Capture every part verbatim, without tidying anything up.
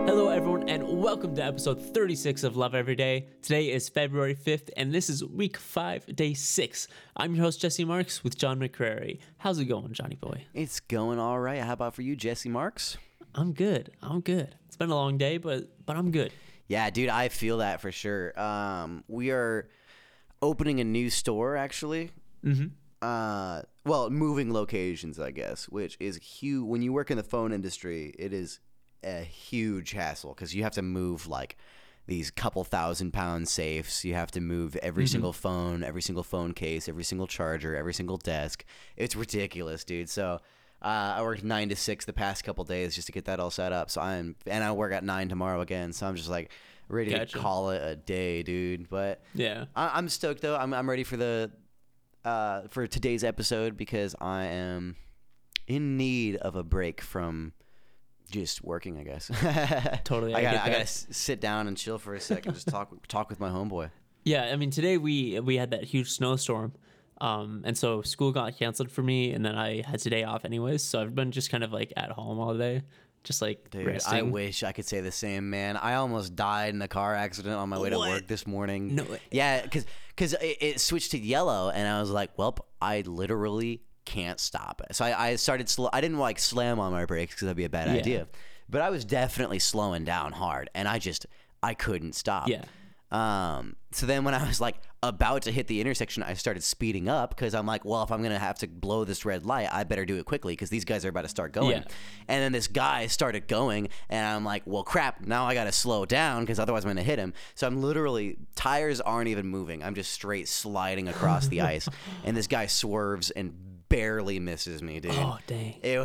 Hello, everyone, and welcome to episode thirty-six of Love Every Day. Today is February fifth, and this is week five, day six. I'm your host, Jesse Marks, with John McCrary. How's it going, Johnny boy? It's going all right. How about for you, Jesse Marks? I'm good. I'm good. It's been a long day, but but I'm good. Yeah, dude, I feel that for sure. Um, we are opening a new store, actually. Mm-hmm. Uh, well, moving locations, I guess, which is huge. When you work in the phone industry, it is a huge hassle because you have to move like these couple thousand pound safes. You have to move every Mm-hmm. single phone, every single phone case, every single charger, every single desk. It's ridiculous, dude. So uh, I worked nine to six the past couple days just to get that all set up. So I'm and I work at nine tomorrow again. So I'm just like ready Gotcha. to call it a day, dude. But Yeah. I, I'm stoked though. I'm I'm ready for the uh, for today's episode because I am in need of a break from just working, I guess. Totally, I, I gotta, get I gotta that. s- sit down and chill for a second, just talk, talk with my homeboy. Yeah, I mean, today we we had that huge snowstorm, um, and so school got canceled for me, and then I had today off anyways, so I've been just kind of like at home all day, just like Dude, resting. I wish I could say the same, man. I almost died in a car accident on my way to What? work this morning. No way. Yeah, because because it, it switched to yellow, and I was like, well, I literally can't stop. So I, I started slow. I didn't like slam on my brakes because that'd be a bad Yeah. idea. But I was definitely slowing down hard, and I just I couldn't stop. Yeah. Um. So then when I was like about to hit the intersection, I started speeding up because I'm like, well, if I'm gonna have to blow this red light, I better do it quickly because these guys are about to start going. Yeah. And then this guy started going, and I'm like, well, crap, now I gotta slow down because otherwise I'm gonna hit him. So I'm literally, tires aren't even moving. I'm just straight sliding across the ice, and this guy swerves and barely misses me, dude. Oh dang. It,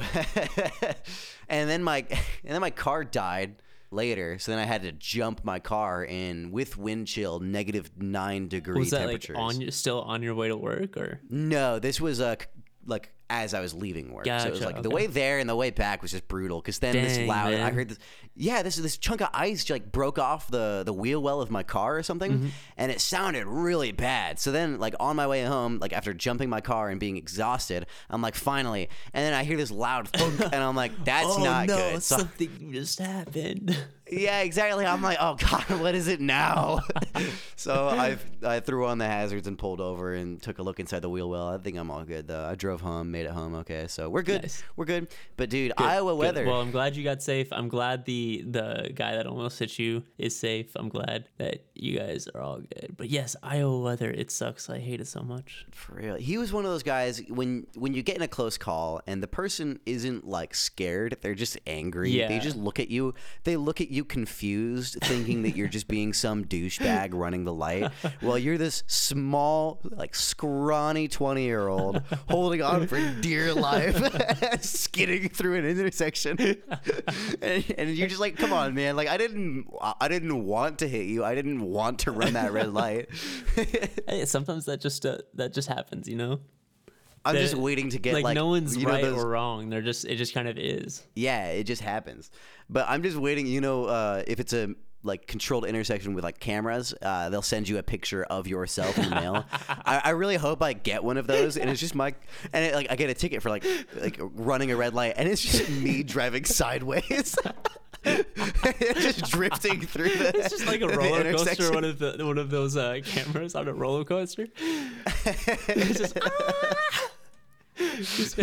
and then my and then my car died later, so then I had to jump my car in with wind chill, negative nine degree Was that temperatures. like on your, still on your way to work or? No, this was uh, like as I was leaving work. So it was Gotcha, like the okay. way there and the way back was just brutal. Because then this Dang, loud, I man. heard this. Yeah, this this chunk of ice like broke off the the wheel well of my car or something, Mm-hmm. and it sounded really bad. So then, like on my way home, like after jumping my car and being exhausted, I'm like finally, and then I hear this loud thunk, and I'm like, that's oh not no, good. So something just happened. yeah, exactly. I'm like, oh god, what is it now? So I I threw on the hazards and pulled over and took a look inside the wheel well. I think I'm all good though. I drove home, made it home okay. So we're good. Nice. We're good. But dude, Good, Iowa good. weather. Well, I'm glad you got safe. I'm glad the the guy that almost hit you is safe. I'm glad that you guys are all good. But yes, Iowa weather, it sucks. I hate it so much. For real. He was one of those guys when when you get in a close call and the person isn't like scared, they're just angry. Yeah. They just look at you. They look at you confused, thinking that you're just being some douchebag running the light. Well, you're this small, like scrawny twenty-year-old holding on for dear life, skidding through an intersection. and, and you're just like, come on, man. Like I didn't I didn't want to hit you. I didn't want to run that red light. Hey, sometimes that just uh, that just happens, you know. I'm That- just waiting to get like, like no one's you know, right those- or wrong. They're just it just kind of is. Yeah, it just happens. But I'm just waiting. You know, uh, if it's a like controlled intersection with like cameras, uh, they'll send you a picture of yourself in the mail. I, I really hope I get one of those, and it's just my and it, like I get a ticket for like like running a red light, and it's just me driving sideways. Just drifting through the It's just like a the roller coaster, intersection. one of the one of those uh, cameras on a roller coaster. It's just, ah! Just-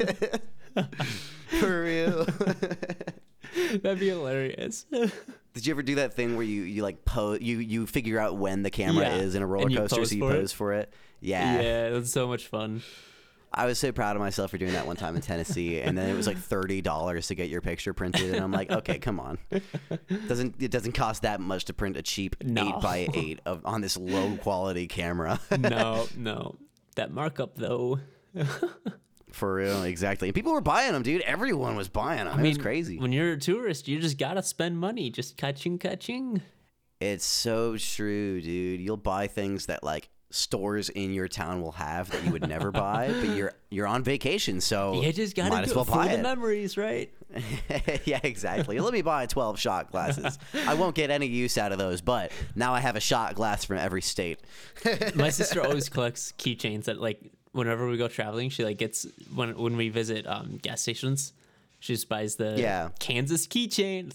For real. that'd be hilarious. Did you ever do that thing where you you like pose you you figure out when the camera Yeah, is in a roller and you coaster, pose so you for it? pose for it? Yeah. Yeah, that's so much fun. I was so proud of myself for doing that one time in Tennessee, and then it was like thirty dollars to get your picture printed, and I'm like, okay, come on, doesn't it doesn't cost that much to print a cheap No. eight by eight of on this low quality camera? No, no, that markup though. For real, exactly. And people were buying them, dude. Everyone was buying them. I it was mean, crazy. When you're a tourist, you just gotta spend money. Just catching, catching. It's so true, dude. You'll buy things that like stores in your town will have that you would never buy, but you're you're on vacation, so You just gotta might do as well it for buy the it. memories, right? Yeah, exactly. Let me buy twelve shot glasses. I won't get any use out of those, but now I have a shot glass from every state. My sister always collects keychains that like whenever we go traveling, she like gets when when we visit um gas stations, she just buys the Yeah. Kansas keychain. It's like,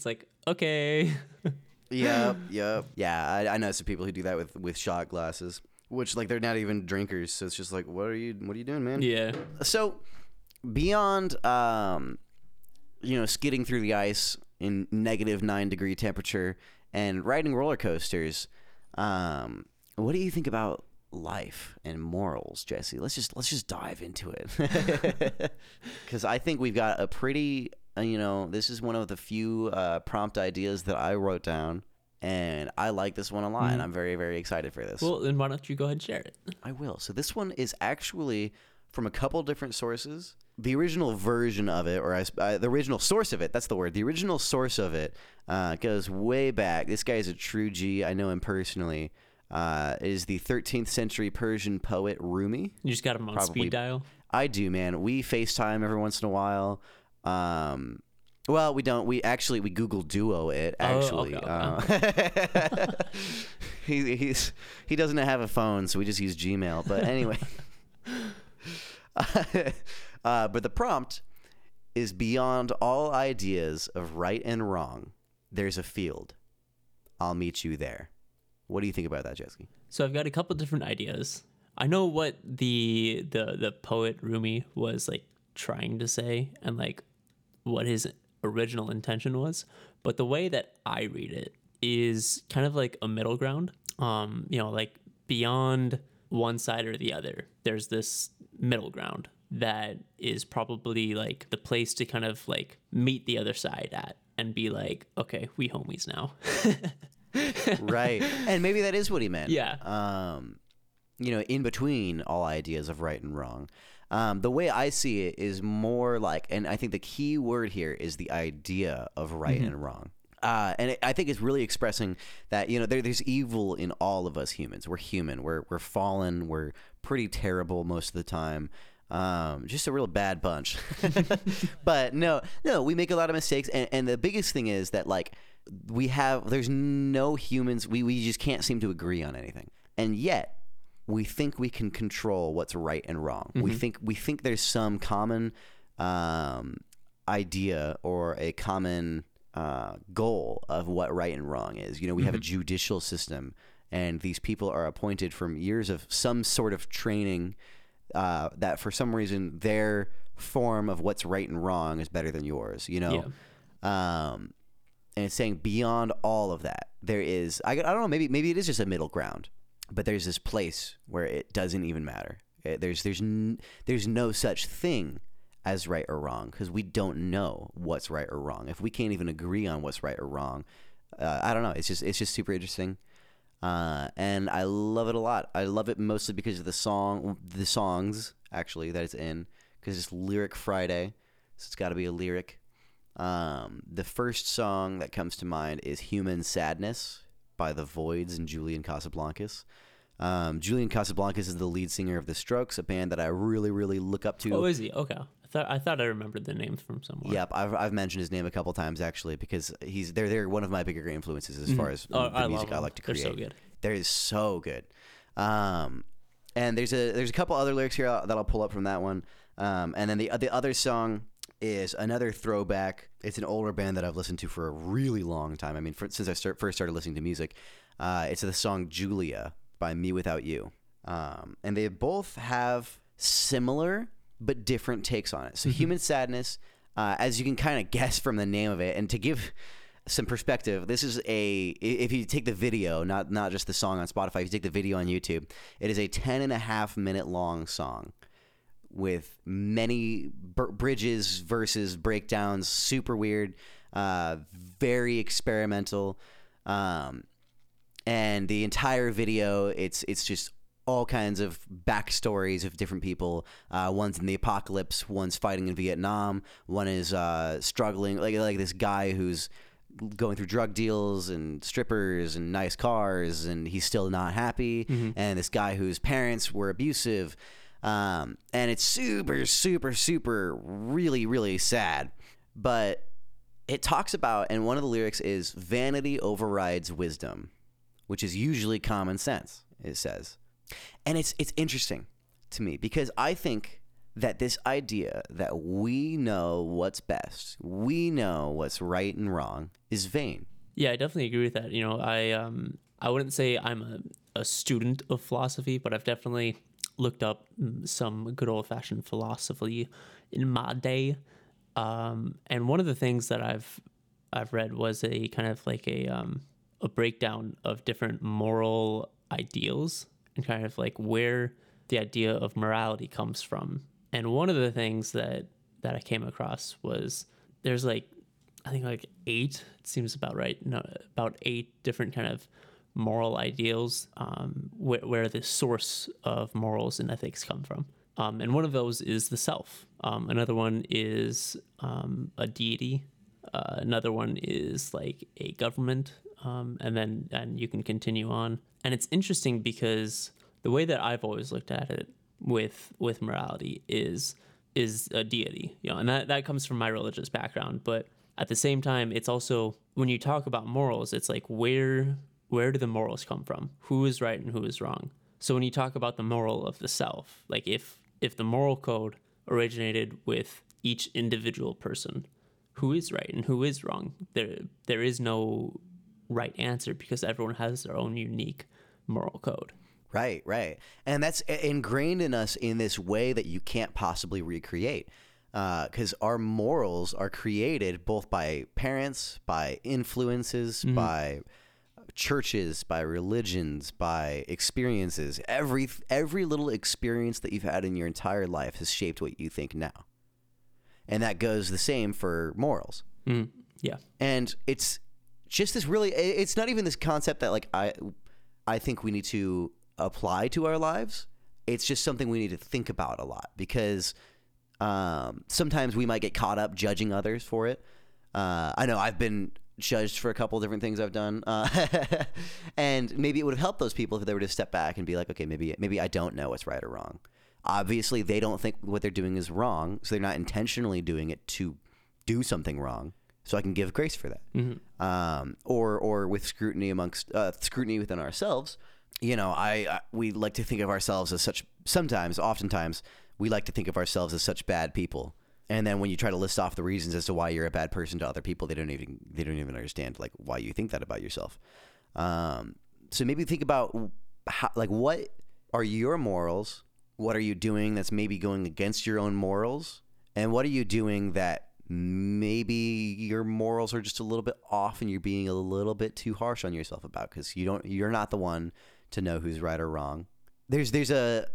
okay. Yep, yep. Yeah, I, I know some people who do that with, with shot glasses, which like they're not even drinkers. So it's just like, what are you, what are you doing, man? Yeah. So beyond, um, you know, skidding through the ice in negative nine degree temperature and riding roller coasters, um, what do you think about life and morals, Jesse? Let's just let's just dive into it, because I think we've got a pretty, uh, you know, this is one of the few uh, prompt ideas that I wrote down, and I like this one a lot, mm-hmm. and I'm very very excited for this. Well, then why don't you go ahead and share it? I will. So this one is actually from a couple different sources. The original version of it, or I, uh, the original source of it, that's the word. The original source of it uh, goes way back. This guy is a true G. I know him personally. Uh, is the thirteenth century Persian poet Rumi. You just got him on Probably, speed dial? I do, man. We FaceTime every once in a while. Um, well, we don't. We actually, we Google Duo it, actually. Oh, okay, okay. Uh, he, he's, he doesn't have a phone, so we just use Gmail. But anyway. uh, but the prompt is, beyond all ideas of right and wrong, there's a field. I'll meet you there. What do you think about that, Jesse? So I've got a couple different ideas. I know what the the the poet Rumi was like trying to say and like what his original intention was, but the way that I read it is kind of like a middle ground. Um, you know, like beyond one side or the other, there's this middle ground that is probably like the place to kind of like meet the other side at and be like, okay, we homies now. Right. And maybe that is what he meant. Yeah. Um, you know, in between all ideas of right and wrong. Um, the way I see it is more like, and I think the key word here is the idea of right mm-hmm. and wrong. Uh, and it, I think it's really expressing that, you know, there, there's evil in all of us humans. We're human. We're we're fallen. We're pretty terrible most of the time. Um, just a real bad bunch. But no, no, we make a lot of mistakes. And, and the biggest thing is that, like, we have, there's no humans, we, we just can't seem to agree on anything. And yet, we think we can control what's right and wrong. Mm-hmm. We think we think there's some common um, idea or a common uh, goal of what right and wrong is. You know, we mm-hmm. have a judicial system, and these people are appointed from years of some sort of training uh, that for some reason their form of what's right and wrong is better than yours, you know? Yeah. Um, and it's saying beyond all of that, there is, I, I don't know, maybe maybe it is just a middle ground, but there's this place where it doesn't even matter. It, there's there's n- there's no such thing as right or wrong, because we don't know what's right or wrong. If we can't even agree on what's right or wrong, uh, I don't know. It's just it's just super interesting, uh, and I love it a lot. I love it mostly because of the song, the songs actually that it's in, because it's Lyric Friday, so it's got to be a lyric. Um, the first song that comes to mind is Human Sadness by The Voids and Julian Casablancas. Um, Julian Casablancas is the lead singer of The Strokes, a band that I really, really look up to. Oh, is he? Okay. I thought I thought I remembered the name from somewhere. Yep, I've I've mentioned his name a couple times actually, because he's they're they're one of my bigger influences as mm-hmm. far as oh, the I music love I like to create. They're so good. They're so good. Um, and there's a there's a couple other lyrics here that I'll pull up from that one. Um, and then the the other song is another throwback. It's an older band that I've listened to for a really long time. I mean, for, since I start, first started listening to music. Uh, it's the song Julia by Me Without You. Um, and they both have similar but different takes on it. So mm-hmm. Human Sadness, uh, as you can kind of guess from the name of it, and to give some perspective, this is a, if you take the video, not not just the song on Spotify, if you take the video on YouTube, it is a ten and a half minute long song with many br- bridges, verses, breakdowns, super weird, uh, very experimental. Um, and the entire video, it's it's just all kinds of backstories of different people. Uh, one's in the apocalypse, one's fighting in Vietnam, one is uh, struggling, like like this guy who's going through drug deals and strippers and nice cars, and he's still not happy. Mm-hmm. And this guy whose parents were abusive. Um, and it's super, super, super, really, really sad. But it talks about, and one of the lyrics is, vanity overrides wisdom, which is usually common sense, it says. And it's it's interesting to me, because I think that this idea that we know what's best, we know what's right and wrong, is vain. Yeah, I definitely agree with that. You know, I um I wouldn't say I'm a, a student of philosophy, but I've definitely looked up some good old fashioned philosophy in my day. Um, and one of the things that I've I've read was a kind of like a um a breakdown of different moral ideals and kind of like where the idea of morality comes from. And one of the things that that I came across was there's like I think like eight, it seems about right, no, about eight different kind of moral ideals um, where, where the source of morals and ethics come from. Um, and one of those is the self. Um, another one is um, a deity. Uh, another one is like a government. Um, and then and you can continue on. And it's interesting because the way that I've always looked at it with with morality is is a deity, you know, and that, that comes from my religious background. But at the same time, it's also when you talk about morals, it's like where where do the morals come from? Who is right and who is wrong? So when you talk about the moral of the self, like if if the moral code originated with each individual person, who is right and who is wrong? There there is no right answer because everyone has their own unique moral code. Right, right. And that's ingrained in us in this way that you can't possibly recreate. Because uh, our morals are created both by parents, by influences, mm-hmm. by churches, by religions, by experiences. Every every little experience that you've had in your entire life has shaped what you think now. And that goes the same for morals. Mm, yeah. And it's just this really, it's not even this concept that like I, I think we need to apply to our lives. It's just something we need to think about a lot because um, sometimes we might get caught up judging others for it. Uh, I know I've been judged for a couple different things I've done. Uh, and maybe it would have helped those people if they were to step back and be like, okay, maybe, maybe I don't know what's right or wrong. Obviously they don't think what they're doing is wrong. So they're not intentionally doing it to do something wrong. So I can give grace for that. Mm-hmm. Um, or, or with scrutiny amongst, uh, scrutiny within ourselves, you know, I, I we like to think of ourselves as such. Sometimes, oftentimes, we like to think of ourselves as such bad people. And then when you try to list off the reasons as to why you're a bad person to other people, they don't even they don't even understand like why you think that about yourself. Um, so maybe think about how, like what are your morals? What are you doing that's maybe going against your own morals? And what are you doing that maybe your morals are just a little bit off and you're being a little bit too harsh on yourself about because you don't you're not the one to know who's right or wrong. There's there's a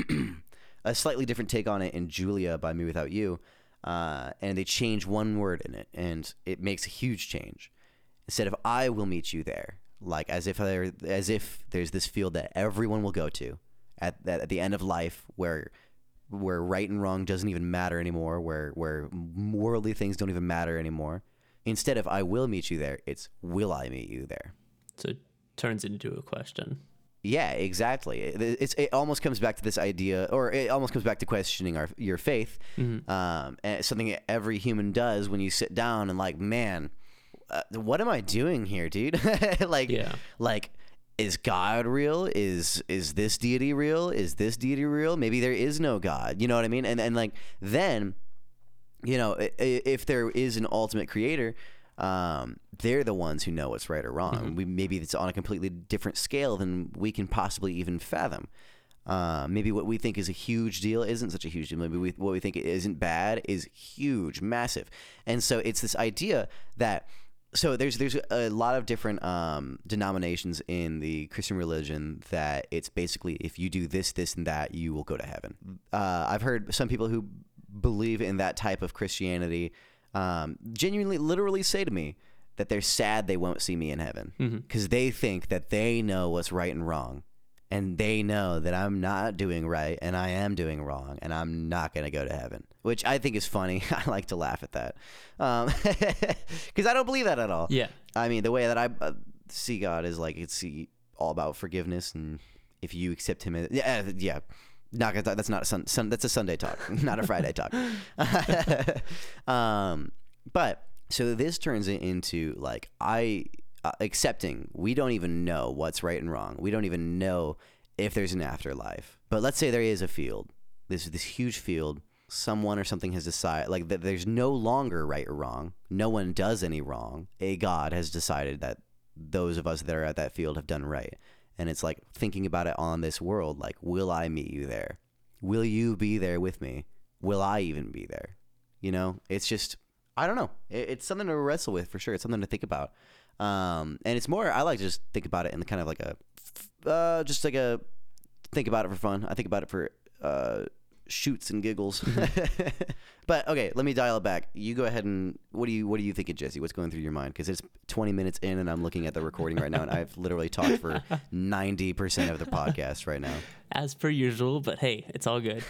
a slightly different take on it in Julia by Me Without You, uh, and they change one word in it, and it makes a huge change. Instead of "I will meet you there," like as if there as if there's this field that everyone will go to at that at the end of life where where right and wrong doesn't even matter anymore, where where worldly things don't even matter anymore. Instead of "I will meet you there," it's "Will I meet you there?" So it turns into a question. Yeah, exactly. It, it's it almost comes back to this idea, or it almost comes back to questioning our your faith. Mm-hmm. Um, and it's something that every human does when you sit down and like, man, uh, what am I doing here, dude? like, yeah. like, is God real? Is is this deity real? Is this deity real? Maybe there is no God. You know what I mean? And and like then, you know, if there is an ultimate creator. Um, they're the ones who know what's right or wrong. Mm-hmm. We maybe it's on a completely different scale than we can possibly even fathom. Uh, maybe what we think is a huge deal isn't such a huge deal. Maybe we, what we think isn't bad is huge, massive. And so it's this idea that so there's there's a lot of different um, denominations in the Christian religion that it's basically if you do this, this, and that, you will go to heaven. Uh, I've heard some people who believe in that type of Christianity Um, genuinely, literally say to me that they're sad they won't see me in heaven because mm-hmm. they think that they know what's right and wrong, and they know that I'm not doing right and I am doing wrong, and I'm not going to go to heaven, which I think is funny. I like to laugh at that because um, I don't believe that at all. Yeah, I mean, the way that I uh, see God is like it's all about forgiveness, and if you accept Him, as, yeah, yeah. Not gonna talk, that's not a sun, sun, that's a Sunday talk, not a Friday talk. um, but so this turns it into like I uh, accepting we don't even know what's right and wrong. We don't even know if there's an afterlife. But let's say there is a field. This is this huge field, someone or something has decided, like that there's no longer right or wrong. No one does any wrong. A God has decided that those of us that are at that field have done right. And it's like thinking about it on this world, like, will I meet you there? Will you be there with me? Will I even be there? You know, it's just, I don't know. It, it's something to wrestle with for sure. It's something to think about. Um, and it's more, I like to just think about it in kind of like a, uh, just like a, think about it for fun. I think about it for uh, shoots and giggles. But okay, let me dial it back. You go ahead and what do you what are you thinking, Jesse? What's going through your mind? Because it's twenty minutes in, and I'm looking at the recording right now, and I've literally talked for ninety percent of the podcast right now. As per usual, but hey, it's all good.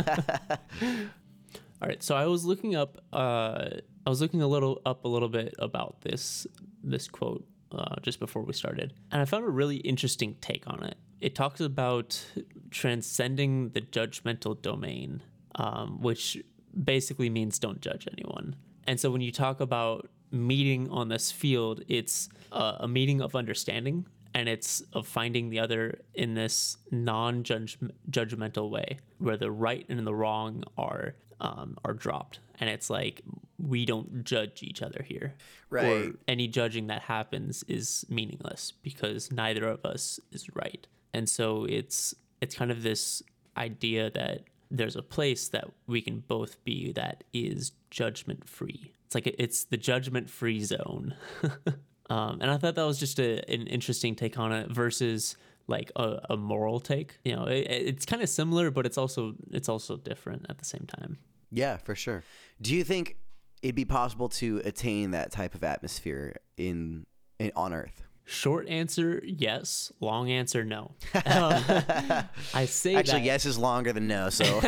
All right, so I was looking up. Uh, I was looking a little up a little bit about this this quote uh, just before we started, and I found a really interesting take on it. It talks about transcending the judgmental domain, um, which basically means don't judge anyone. And so when you talk about meeting on this field, it's uh, a meeting of understanding, and it's of finding the other in this non-judgmental way, where the right and the wrong are um, are dropped. And it's like, we don't judge each other here. Right. Or any judging that happens is meaningless because neither of us is right. And so it's it's kind of this idea that there's a place that we can both be that is judgment free. It's like it's the judgment free zone. um, and I thought that was just a, an interesting take on it versus like a, a moral take. You know, it, it's kind of similar, but it's also it's also different at the same time. Yeah, for sure. Do you think it'd be possible to attain that type of atmosphere in, in on Earth? Short answer, yes. Long answer, no. Um, I say Actually, that, yes is longer than no, so.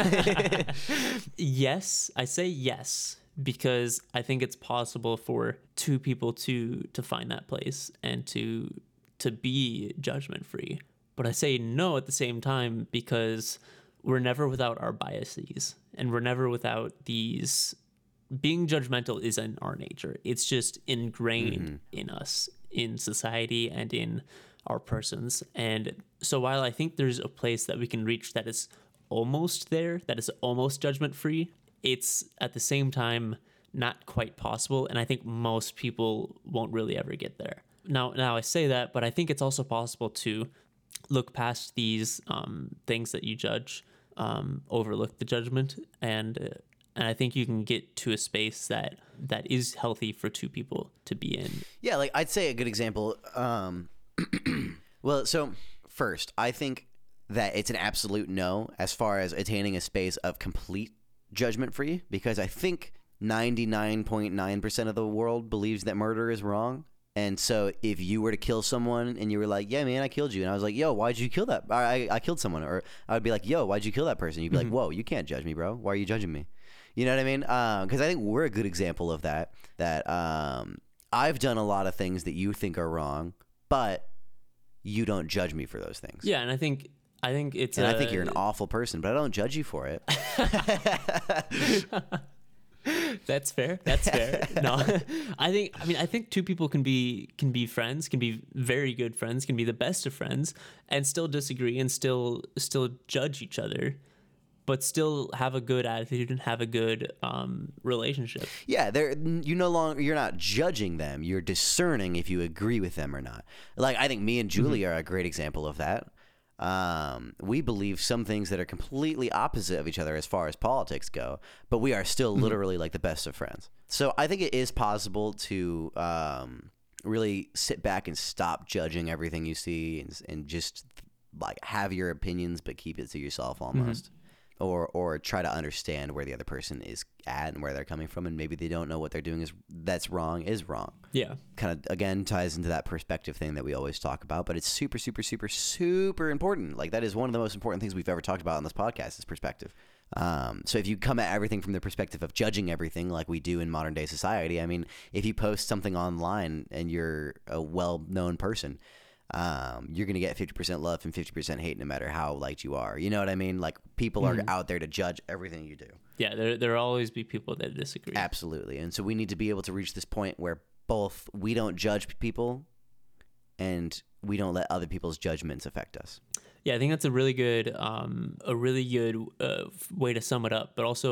Yes, I say yes because I think it's possible for two people to to find that place and to to be judgment free. But I say no at the same time because we're never without our biases and we're never without these. Being judgmental is in our nature. It's just ingrained mm-hmm. in us, in society, and in our persons. And so while I think there's a place that we can reach that is almost there, that is almost judgment free, it's at the same time not quite possible. And I think most people won't really ever get there. Now, now I say that, but I think it's also possible to look past these um, things that you judge, um, overlook the judgment, and uh, And I think you can get to a space that that is healthy for two people to be in. Yeah, like I'd say a good example. Um, well, so first, I think that it's an absolute no as far as attaining a space of complete judgment free, because I think ninety-nine point nine percent of the world believes that murder is wrong. And so if you were to kill someone and you were like, yeah, man, I killed you. And I was like, yo, why'd you kill that? I, I killed someone. Or I would be like, yo, why'd you kill that person? You'd be mm-hmm. like, whoa, you can't judge me, bro. Why are you judging me? You know what I mean? Because um, I think we're a good example of that, that um, I've done a lot of things that you think are wrong, but you don't judge me for those things. Yeah, and I think I think it's and a, I think you're an awful person, but I don't judge you for it. That's fair. That's fair. No, I think I mean I think two people can be can be friends, can be very good friends, can be the best of friends, and still disagree and still still judge each other, but still have a good attitude and have a good um, relationship. Yeah, they're you no longer you're not judging them. You're discerning if you agree with them or not. Like I think me and Julie mm-hmm. are a great example of that. Um, we believe some things that are completely opposite of each other as far as politics go, but we are still mm-hmm. literally like the best of friends. So I think it is possible to um, really sit back and stop judging everything you see and, and just like have your opinions, but keep it to yourself almost. Mm-hmm. Or or try to understand where the other person is at and where they're coming from, and maybe they don't know what they're doing is that's wrong is wrong. Yeah. Kind of, again, ties into that perspective thing that we always talk about, but it's super, super, super, super important. Like, that is one of the most important things we've ever talked about on this podcast is perspective. Um, so if you come at everything from the perspective of judging everything like we do in modern day society, I mean, if you post something online and you're a well-known person, Um, you're going to get fifty percent love and fifty percent hate no matter how liked you are. You know what I mean? Like, people mm-hmm. are out there to judge everything you do. Yeah, there there will always be people that disagree. Absolutely. And so we need to be able to reach this point where both we don't judge people and we don't let other people's judgments affect us. Yeah, I think that's a really good um, a really good uh, way to sum it up. But also,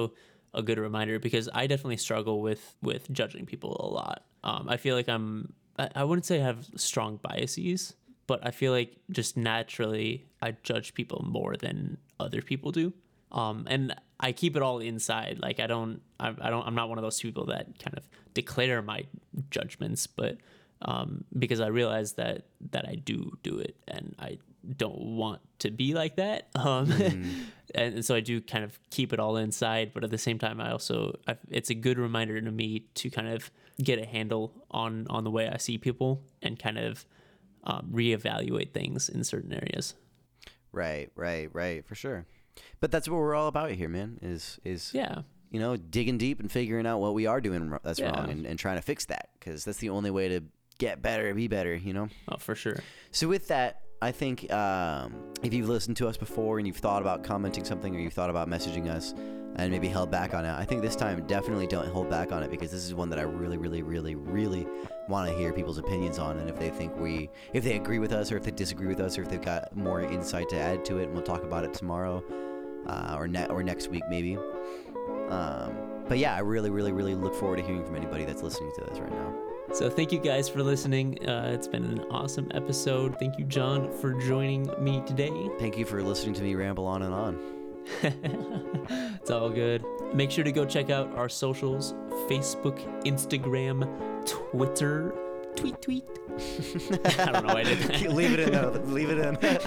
a good reminder, because I definitely struggle with with judging people a lot. Um, I feel like I'm I, I wouldn't say I have strong biases, but I feel like just naturally I judge people more than other people do. Um, and I keep it all inside. Like I don't, I, I don't, I'm not one of those people that kind of declare my judgments, but um, because I realize that that I do do it, and I don't want to be like that. Um, mm. and, and so I do kind of keep it all inside. But at the same time, I also, I, it's a good reminder to me to kind of get a handle on on the way I see people and kind of um, reevaluate things in certain areas. Right, right, right, for sure. But that's what we're all about here, man, is, is yeah, you know, digging deep and figuring out what we are doing that's yeah. wrong, and, and trying to fix that, because that's the only way to get better, be better, you know? Oh, for sure. So with that, I think um, if you've listened to us before and you've thought about commenting something, or you've thought about messaging us and maybe held back on it, I think this time definitely don't hold back on it, because this is one that I really, really, really, really want to hear people's opinions on, and if they think we, if they agree with us, or if they disagree with us, or if they've got more insight to add to it, and we'll talk about it tomorrow uh, or, ne- or next week maybe. Um, but yeah, I really, really, really look forward to hearing from anybody that's listening to this right now. So thank you guys for listening. Uh, it's been an awesome episode. Thank you, John, for joining me today. Thank you for listening to me ramble on and on. It's all good. Make sure to go check out our socials: Facebook, Instagram, Twitter. Tweet, tweet. I don't know why I did that. Leave it in, though. Leave it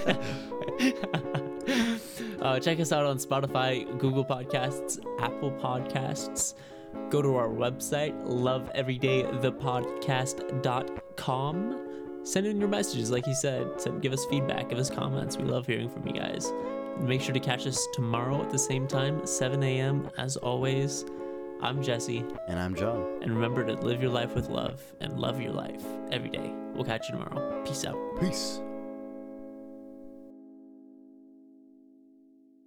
in. uh, check us out on Spotify, Google Podcasts, Apple Podcasts. Go to our website, love every day the podcast dot com. Send in your messages, like you said. Send, give us feedback, give us comments. We love hearing from you guys. Make sure to catch us tomorrow at the same time, seven a.m. As always, I'm Jesse. And I'm John. And remember to live your life with love and love your life every day. We'll catch you tomorrow. Peace out. Peace.